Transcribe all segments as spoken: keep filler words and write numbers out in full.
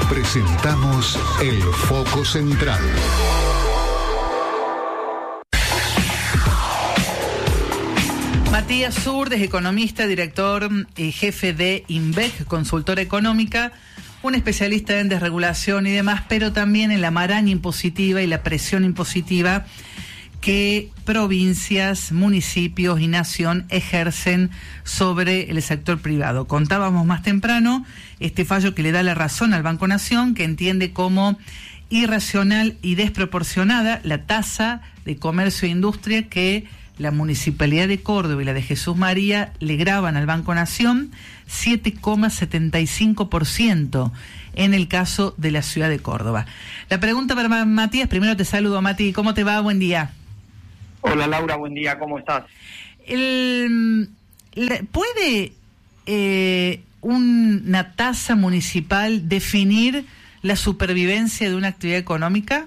Presentamos el Foco Central. Matías Surdes, economista, director y jefe de INVEC, consultora económica, un especialista en desregulación y demás, pero también en la maraña impositiva y la presión impositiva que provincias, municipios y nación ejercen sobre el sector privado. Contábamos más temprano este fallo que le da la razón al Banco Nación, que entiende como irracional y desproporcionada la tasa de comercio e industria que la Municipalidad de Córdoba y la de Jesús María le graban al Banco Nación, siete coma setenta y cinco por ciento en el caso de la ciudad de Córdoba. La pregunta para Matías, primero te saludo, Mati, ¿cómo te va? Buen día. Hola Laura, buen día, ¿cómo estás? El, ¿Puede eh, una tasa municipal definir la supervivencia de una actividad económica?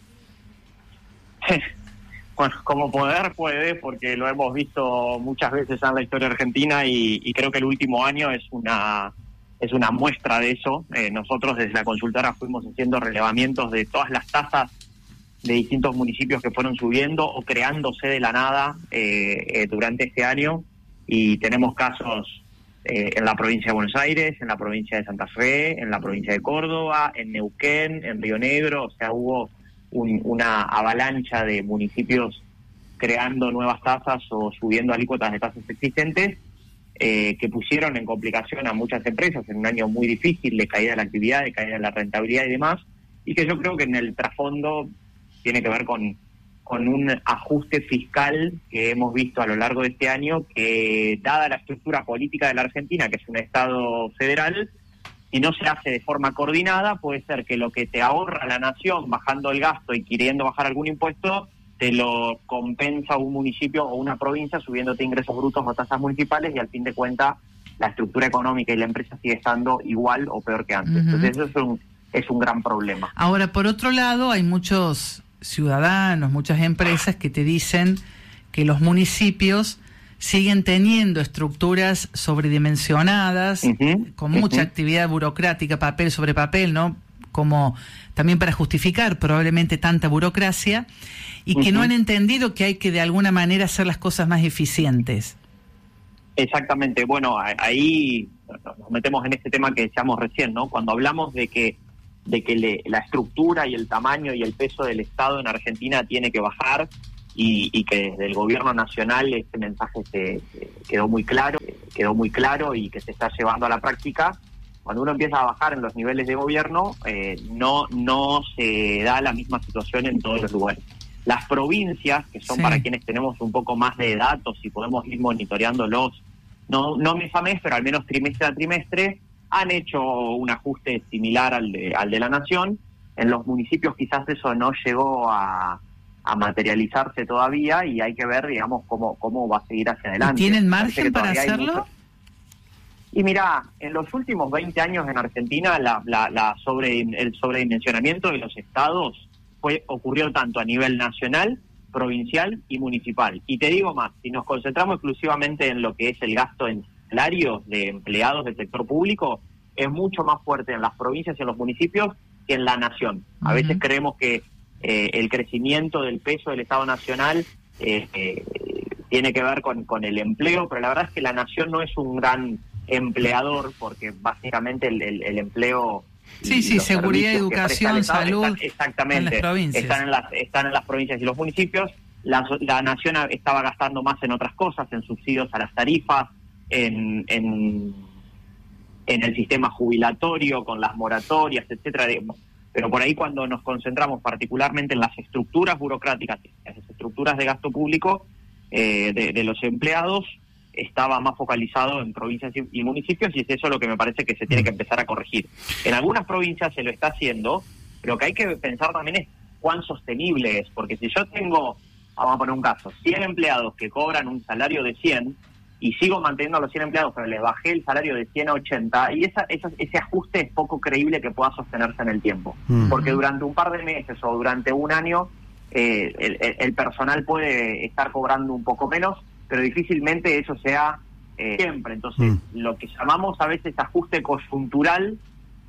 Bueno, como poder puede, porque lo hemos visto muchas veces en la historia argentina y, y creo que el último año es una es una muestra de eso. Eh, nosotros desde la consultora fuimos haciendo relevamientos de todas las tasas de distintos municipios que fueron subiendo o creándose de la nada eh, eh, durante este año, y tenemos casos eh, en la provincia de Buenos Aires, en la provincia de Santa Fe, en la provincia de Córdoba, en Neuquén, en Río Negro. O sea, hubo un, una avalancha de municipios creando nuevas tasas o subiendo alícuotas de tasas existentes eh, que pusieron en complicación a muchas empresas en un año muy difícil de caída de la actividad, de caída de la rentabilidad y demás, y que yo creo que en el trasfondo tiene que ver con, con un ajuste fiscal que hemos visto a lo largo de este año, que dada la estructura política de la Argentina, que es un Estado federal, si no se hace de forma coordinada, puede ser que lo que te ahorra la nación bajando el gasto y queriendo bajar algún impuesto, te lo compensa un municipio o una provincia subiéndote ingresos brutos o tasas municipales, y al fin de cuentas la estructura económica y la empresa sigue estando igual o peor que antes. Uh-huh. Entonces eso es un, es un gran problema. Ahora, por otro lado, hay muchos ciudadanos, muchas empresas que te dicen que los municipios siguen teniendo estructuras sobredimensionadas, uh-huh, con mucha uh-huh. actividad burocrática, papel sobre papel, ¿no? Como también para justificar probablemente tanta burocracia, y uh-huh. que no han entendido que hay que de alguna manera hacer las cosas más eficientes. Exactamente. Bueno, ahí nos metemos en este tema que decíamos recién, ¿no? Cuando hablamos de que de que le, la estructura y el tamaño y el peso del Estado en Argentina tiene que bajar, y, y que desde el gobierno nacional este mensaje se, se quedó muy claro, quedó muy claro y que se está llevando a la práctica. Cuando uno empieza a bajar en los niveles de gobierno, eh, no, no se da la misma situación en todos los lugares. Las provincias, que son sí. para quienes tenemos un poco más de datos y podemos ir monitoreándolos, no, no mes a mes, pero al menos trimestre a trimestre, han hecho un ajuste similar al de, al de la nación. En los municipios quizás eso no llegó a, a materializarse todavía, y hay que ver, digamos, cómo, cómo va a seguir hacia adelante. ¿Y tienen margen para hacerlo? Mucho... Y mirá, en los últimos veinte años en Argentina la, la, la sobre, el sobredimensionamiento de los estados fue ocurrió tanto a nivel nacional, provincial y municipal. Y te digo más, si nos concentramos exclusivamente en lo que es el gasto en salarios de empleados del sector público, es mucho más fuerte en las provincias y en los municipios que en la nación. A uh-huh. veces creemos que eh, el crecimiento del peso del Estado Nacional eh, eh, tiene que ver con, con el empleo, pero la verdad es que la nación no es un gran empleador, porque básicamente el, el, el empleo... Sí, sí, seguridad, educación, salud, están, exactamente, en las provincias. Están en las, están en las provincias y los municipios. La, la nación estaba gastando más en otras cosas, en subsidios a las tarifas, en, en, en el sistema jubilatorio, con las moratorias, etcétera. Pero por ahí, cuando nos concentramos particularmente en las estructuras burocráticas, las estructuras de gasto público eh, de, de los empleados, estaba más focalizado en provincias y municipios, y es eso lo que me parece que se tiene que empezar a corregir. En algunas provincias se lo está haciendo, pero lo que hay que pensar también es cuán sostenible es, porque si yo tengo, vamos a poner un caso, cien empleados que cobran un salario de cien, y sigo manteniendo a los cien empleados, pero les bajé el salario de cien a ochenta, y esa, esa, ese ajuste es poco creíble que pueda sostenerse en el tiempo, mm. porque durante un par de meses o durante un año eh, el, el personal puede estar cobrando un poco menos, pero difícilmente eso sea eh, siempre. Entonces, mm. lo que llamamos a veces ajuste coyuntural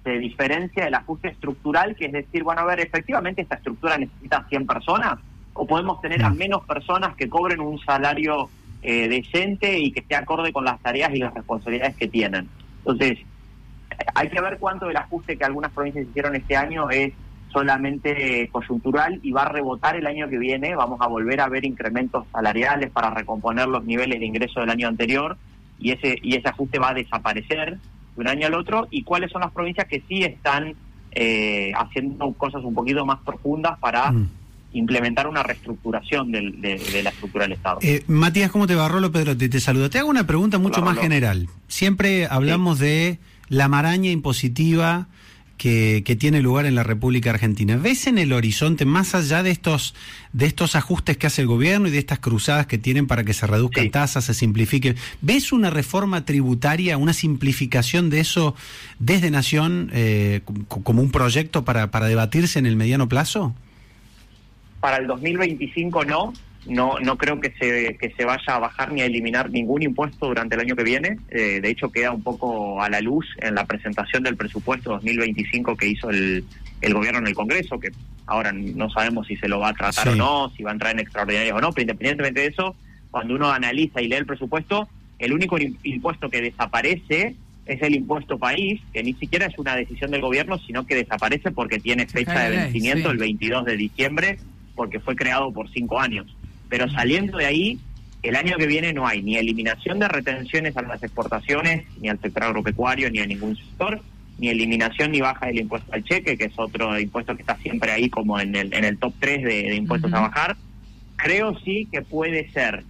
se diferencia del ajuste estructural, que es decir, bueno, a ver, efectivamente esta estructura necesita cien personas, o podemos tener a menos personas que cobren un salario eh, decente y que esté acorde con las tareas y las responsabilidades que tienen. Entonces, hay que ver cuánto del ajuste que algunas provincias hicieron este año es solamente coyuntural y va a rebotar el año que viene. Vamos a volver a ver incrementos salariales para recomponer los niveles de ingreso del año anterior, y ese y ese ajuste va a desaparecer de un año al otro. ¿Y cuáles son las provincias que sí están eh, haciendo cosas un poquito más profundas para mm. implementar una reestructuración del, de, de la estructura del Estado? Eh, Matías, ¿cómo te va? Rolo Pedrotti te saludo. Te hago una pregunta mucho Hola, más Rolo. general. Siempre hablamos sí. de la maraña impositiva que, que tiene lugar en la República Argentina. ¿Ves en el horizonte, más allá de estos de estos ajustes que hace el gobierno y de estas cruzadas que tienen para que se reduzcan sí. tasas, se simplifique, ves una reforma tributaria, una simplificación de eso desde Nación eh, como un proyecto para, para debatirse en el mediano plazo? Para el dos mil veinticinco no. No no creo que se que se vaya a bajar ni a eliminar ningún impuesto durante el año que viene. Eh, de hecho, queda un poco a la luz en la presentación del presupuesto dos mil veinticinco que hizo el, el gobierno en el Congreso, que ahora no sabemos si se lo va a tratar sí. o no, si va a entrar en extraordinarias o no, pero independientemente de eso, cuando uno analiza y lee el presupuesto, el único impuesto que desaparece es el impuesto país, que ni siquiera es una decisión del gobierno, sino que desaparece porque tiene fecha de vencimiento sí. el veintidós de diciembre, porque fue creado por cinco años. Pero saliendo de ahí, el año que viene no hay ni eliminación de retenciones a las exportaciones, ni al sector agropecuario, ni a ningún sector, ni eliminación ni baja del impuesto al cheque, que es otro impuesto que está siempre ahí como en el en el top tres de, de impuestos uh-huh. a bajar. Creo sí que puede ser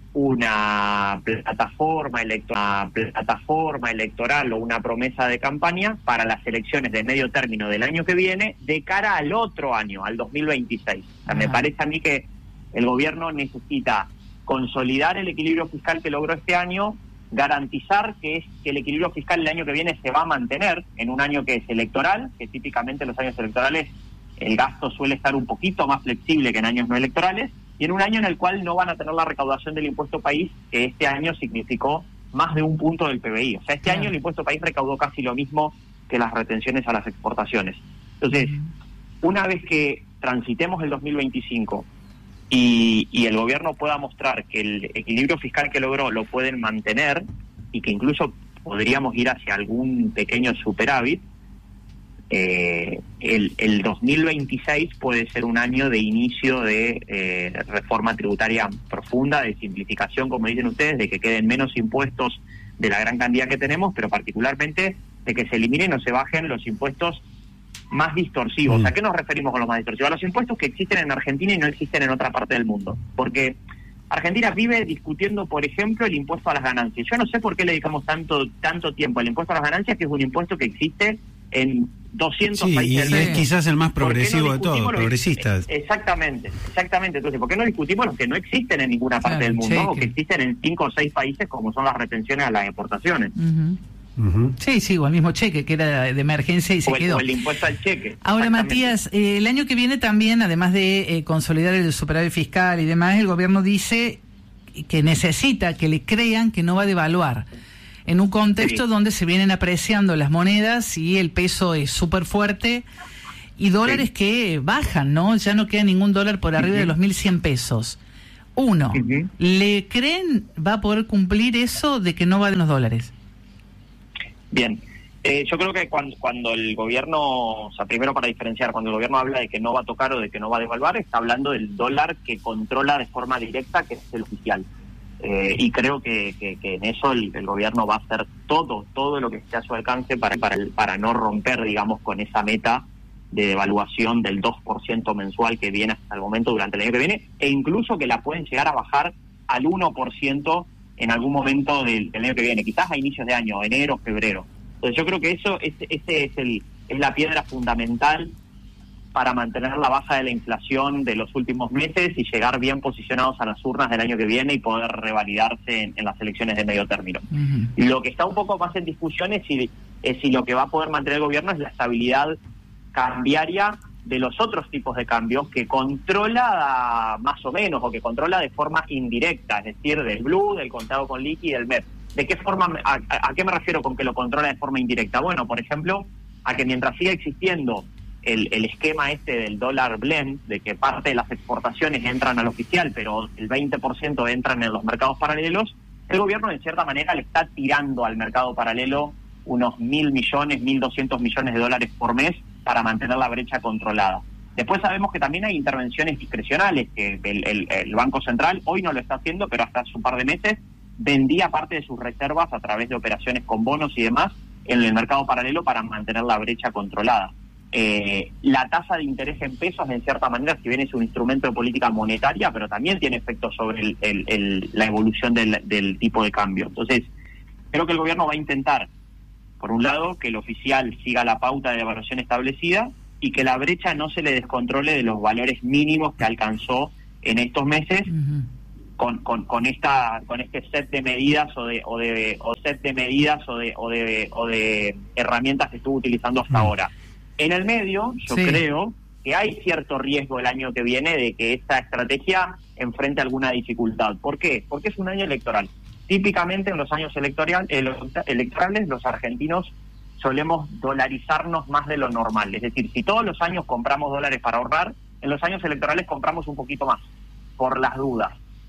una plataforma, electo- una plataforma electoral o una promesa de campaña para las elecciones de medio término del año que viene de cara al otro año, al dos mil veintiséis. O sea, uh-huh. me parece a mí que el gobierno necesita consolidar el equilibrio fiscal que logró este año, garantizar que es que el equilibrio fiscal el año que viene se va a mantener en un año que es electoral, que típicamente en los años electorales el gasto suele estar un poquito más flexible que en años no electorales, y en un año en el cual no van a tener la recaudación del impuesto país, que este año significó más de un punto del P B I. O sea, este año el impuesto país recaudó casi lo mismo que las retenciones a las exportaciones. Entonces, una vez que transitemos el dos mil veinticinco Y, y el gobierno pueda mostrar que el equilibrio fiscal que logró lo pueden mantener y que incluso podríamos ir hacia algún pequeño superávit, eh, el, el dos mil veintiséis puede ser un año de inicio de eh, reforma tributaria profunda, de simplificación, como dicen ustedes, de que queden menos impuestos de la gran cantidad que tenemos, pero particularmente de que se eliminen o se bajen los impuestos más distorsivos. Mm. ¿A qué nos referimos con los más distorsivos? A los impuestos que existen en Argentina y no existen en otra parte del mundo. Porque Argentina vive discutiendo, por ejemplo, el impuesto a las ganancias. Yo no sé por qué le dedicamos tanto tanto tiempo al impuesto a las ganancias, que es un impuesto que existe en doscientos sí, países. Y es quizás el más progresivo no de todos, progresistas. Exactamente, exactamente. Entonces, ¿por qué no discutimos los que no existen en ninguna parte claro, del mundo cheque. o que existen en cinco o seis países, como son las retenciones a las exportaciones? Uh-huh. Uh-huh. Sí, sí, o el mismo cheque que era de emergencia y se o el, quedó. O el impuesto al cheque. Ahora, Matías, eh, el año que viene también, además de eh, consolidar el superávit fiscal y demás, el gobierno dice que necesita que le crean que no va a devaluar. En un contexto sí. donde se vienen apreciando las monedas y el peso es súper fuerte y dólares sí. que bajan, ¿no? Ya no queda ningún dólar por arriba uh-huh. de los mil cien pesos. Uno, uh-huh. ¿le creen va a poder cumplir eso de que no va de los dólares? Bien, eh, yo creo que cuando, cuando el gobierno, o sea, primero para diferenciar, cuando el gobierno habla de que no va a tocar o de que no va a devaluar, está hablando del dólar que controla de forma directa, que es el oficial. Eh, y creo que, que, que en eso el, el gobierno va a hacer todo, todo lo que esté a su alcance para, para, para no romper, digamos, con esa meta de devaluación del dos por ciento mensual que viene hasta el momento durante el año que viene, e incluso que la pueden llegar a bajar al uno por ciento en algún momento del, del año que viene, quizás a inicios de año, enero, febrero. Entonces yo creo que eso ese, ese es el es la piedra fundamental para mantener la baja de la inflación de los últimos meses y llegar bien posicionados a las urnas del año que viene y poder revalidarse en, en las elecciones de medio término. Uh-huh. Lo que está un poco más en discusión es si, es si lo que va a poder mantener el gobierno es la estabilidad cambiaria de los otros tipos de cambios que controla más o menos, o que controla de forma indirecta, es decir, del blue, del contado con liqui y del M E P. ¿De qué forma, a, a qué me refiero con que lo controla de forma indirecta? Bueno, por ejemplo, a que mientras siga existiendo el, el esquema este del dólar blend, de que parte de las exportaciones entran al oficial, pero el veinte por ciento entran en los mercados paralelos, el gobierno de cierta manera le está tirando al mercado paralelo unos mil millones, mil doscientos millones de dólares por mes para mantener la brecha controlada. Después sabemos que también hay intervenciones discrecionales, que el, el, el Banco Central hoy no lo está haciendo, pero hasta hace un par de meses vendía parte de sus reservas a través de operaciones con bonos y demás en el mercado paralelo para mantener la brecha controlada. Eh, la tasa de interés en pesos, en cierta manera, si bien es un instrumento de política monetaria, pero también tiene efectos sobre el, el, el, la evolución del, del tipo de cambio. Entonces, creo que el gobierno va a intentar, por un lado, que el oficial siga la pauta de devaluación establecida y que la brecha no se le descontrole de los valores mínimos que alcanzó en estos meses, uh-huh. con, con, con esta con este set de medidas o de o de o set de medidas o de o de o de herramientas que estuvo utilizando hasta uh-huh. ahora. En el medio, yo sí. creo que hay cierto riesgo el año que viene de que esta estrategia enfrente alguna dificultad. ¿Por qué? Porque es un año electoral. Típicamente en los años electoral, eh, los electorales los argentinos solemos dolarizarnos más de lo normal. Es decir, si todos los años compramos dólares para ahorrar, en los años electorales compramos un poquito más, por las dudas.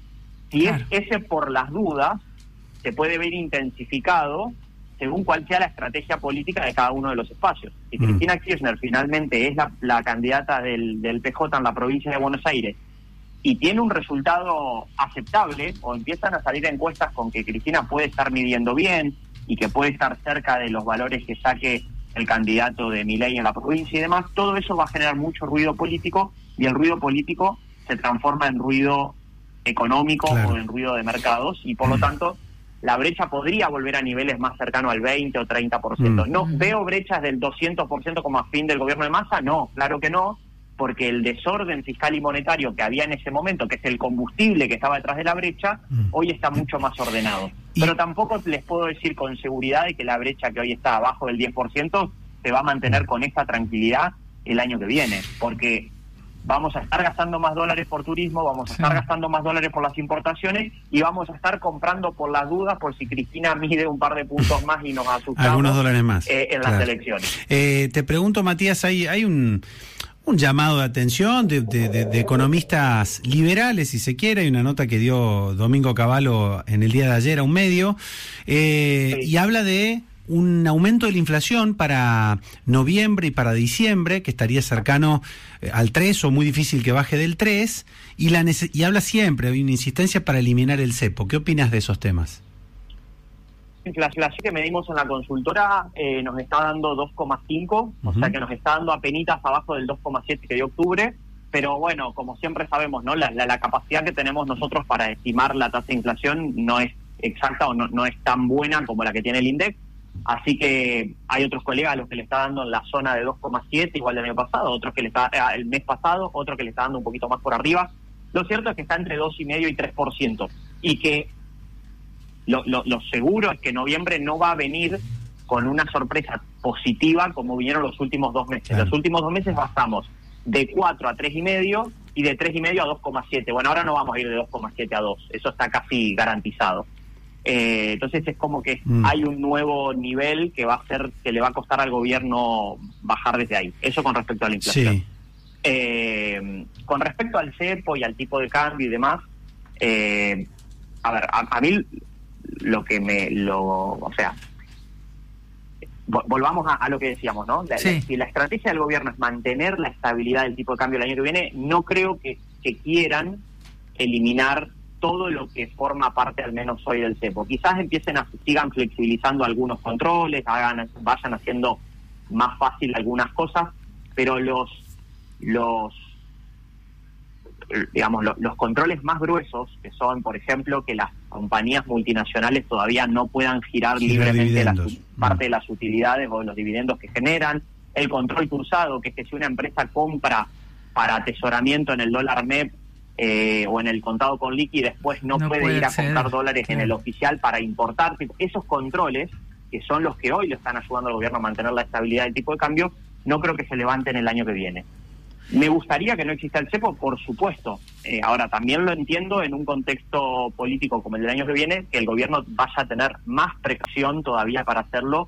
Si claro. es ese por las dudas, se puede ver intensificado según cuál sea la estrategia política de cada uno de los espacios. Si mm. Cristina Kirchner finalmente es la, la candidata del, del P J en la provincia de Buenos Aires y tiene un resultado aceptable, o empiezan a salir encuestas con que Cristina puede estar midiendo bien y que puede estar cerca de los valores que saque el candidato de Milei en la provincia y demás, todo eso va a generar mucho ruido político, y el ruido político se transforma en ruido económico claro. o en ruido de mercados, y por mm. lo tanto la brecha podría volver a niveles más cercanos al veinte o treinta por ciento. Mm. ¿No veo brechas del doscientos por ciento como a fin del gobierno de Massa? No, claro que no, porque el desorden fiscal y monetario que había en ese momento, que es el combustible que estaba detrás de la brecha, mm. hoy está mucho más ordenado. Y... Pero tampoco les puedo decir con seguridad de que la brecha que hoy está abajo del diez por ciento se va a mantener mm. con esta tranquilidad el año que viene, porque vamos a estar gastando más dólares por turismo, vamos a sí. estar gastando más dólares por las importaciones y vamos a estar comprando por las dudas por si Cristina mide un par de puntos más y nos asustamos. Algunos dólares más. Eh, en claro. las elecciones. Eh, te pregunto, Matías, hay, hay un... un llamado de atención de, de, de, de economistas liberales, si se quiere. Hay una nota que dio Domingo Cavallo en el día de ayer a un medio, eh, sí. y habla de un aumento de la inflación para noviembre y para diciembre, que estaría cercano eh, al tres o muy difícil que baje del tres, y, la nece- y habla siempre, hay una insistencia para eliminar el cepo. ¿Qué opinas de esos temas? La inflación que medimos en la consultora eh, nos está dando dos coma cinco, uh-huh. o sea que nos está dando apenitas abajo del dos coma siete que dio octubre, pero bueno, como siempre sabemos, ¿no? La, la, la capacidad que tenemos nosotros para estimar la tasa de inflación no es exacta o no, no es tan buena como la que tiene el INDEC, así que hay otros colegas a los que le está dando en la zona de dos coma siete, igual del año pasado, otros que le está eh, el mes pasado, otro que le está dando un poquito más por arriba. Lo cierto es que está entre dos coma cinco y tres por ciento, y que Lo, lo, lo seguro es que noviembre no va a venir con una sorpresa positiva como vinieron los últimos dos meses. Claro. Los últimos dos meses bajamos de cuatro a tres y medio y de tres y medio a dos coma siete. Bueno, ahora no vamos a ir de dos coma siete a dos. Eso está casi garantizado. Eh, entonces es como que mm. hay un nuevo nivel que va a ser que le va a costar al gobierno bajar desde ahí. Eso con respecto a la inflación. Sí. Eh, con respecto al cepo y al tipo de cambio y demás, eh, a ver, a, a mí lo que me lo o sea volvamos a, a lo que decíamos, ¿no? La, sí. la, si la estrategia del gobierno es mantener la estabilidad del tipo de cambio el año que viene, no creo que, que quieran eliminar todo lo que forma parte al menos hoy del cepo. Quizás empiecen a sigan flexibilizando algunos controles, hagan vayan haciendo más fácil algunas cosas, pero los los digamos, lo, los controles más gruesos, que son, por ejemplo, que las compañías multinacionales todavía no puedan girar Gira libremente la, parte de las utilidades o de los dividendos que generan, el control cruzado, que es que si una empresa compra para atesoramiento en el dólar M E P eh, o en el contado con liqui, después no, no puede, puede ir a ser. comprar dólares claro. en el oficial para importar. Esos controles, que son los que hoy le están ayudando al gobierno a mantener la estabilidad del tipo de cambio, no creo que se levanten el año que viene. Me gustaría que no exista el cepo, por supuesto. Eh, ahora, también lo entiendo en un contexto político como el del año que viene, que el gobierno vaya a tener más precaución todavía para hacerlo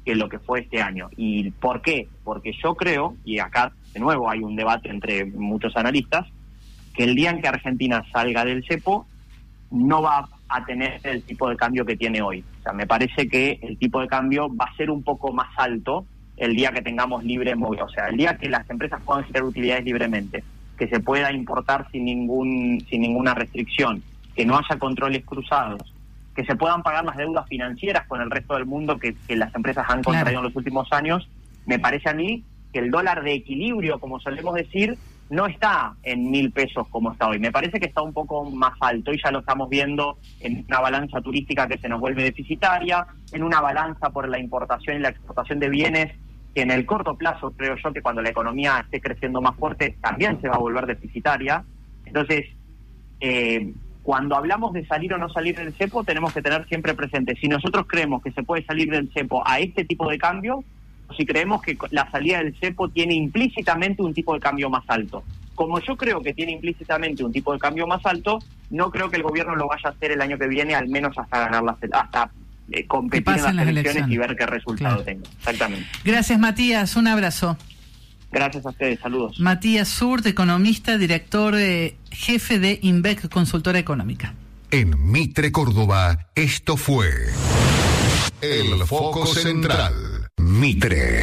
que lo que fue este año. ¿Y por qué? Porque yo creo, y acá de nuevo hay un debate entre muchos analistas, que el día en que Argentina salga del cepo no va a tener el tipo de cambio que tiene hoy. O sea, me parece que el tipo de cambio va a ser un poco más alto el día que tengamos libre movilidad, o sea, el día que las empresas puedan generar utilidades libremente, que se pueda importar sin ningún sin ninguna restricción, que no haya controles cruzados, que se puedan pagar las deudas financieras con el resto del mundo que, que las empresas han contraído claro. en los últimos años. Me parece a mí que el dólar de equilibrio, como solemos decir, no está en mil pesos como está hoy. Me parece que está un poco más alto y ya lo estamos viendo en una balanza turística que se nos vuelve deficitaria, en una balanza por la importación y la exportación de bienes que en el corto plazo, creo yo, que cuando la economía esté creciendo más fuerte, también se va a volver deficitaria. Entonces, eh, cuando hablamos de salir o no salir del cepo, tenemos que tener siempre presente, si nosotros creemos que se puede salir del cepo a este tipo de cambio, o si creemos que la salida del cepo tiene implícitamente un tipo de cambio más alto. Como yo creo que tiene implícitamente un tipo de cambio más alto, no creo que el gobierno lo vaya a hacer el año que viene, al menos hasta ganar las, hasta eh, competir en las, las elecciones, elecciones y ver qué resultado claro. tenga. Exactamente. Gracias, Matías. Un abrazo. Gracias a ustedes. Saludos. Matías Zurt, economista, director eh, jefe de INVEC, consultora económica. En Mitre Córdoba, esto fue El Foco Central. Mitre.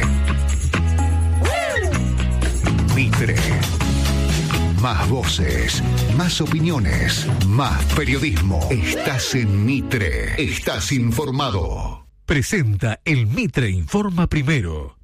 Mitre. Más voces, más opiniones, más periodismo. Estás en Mitre. Estás informado. Presenta el Mitre Informa Primero.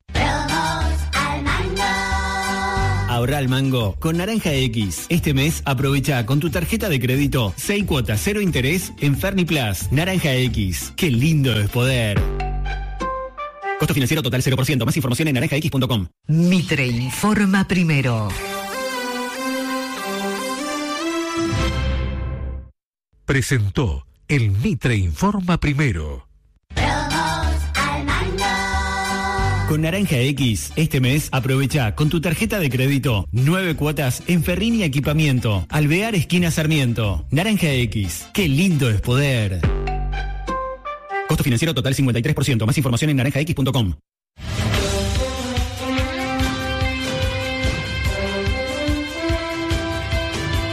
Ahorra al mango con Naranja X. Este mes aprovecha con tu tarjeta de crédito seis cuotas, cero interés en Ferniplus. Naranja X. Qué lindo es poder. Costo financiero total cero por ciento. Más información en naranja x punto com. Mitre Informa Primero. Presentó el Mitre Informa Primero. Con Naranja X, este mes aprovecha con tu tarjeta de crédito nueve cuotas en Ferrini Equipamiento, Alvear esquina Sarmiento. Naranja X, qué lindo es poder. Costo financiero total cincuenta y tres por ciento. Más información en naranja x punto com.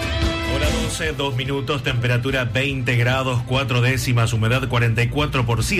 Dos minutos, temperatura veinte grados, cuatro décimas, humedad cuarenta y cuatro por ciento.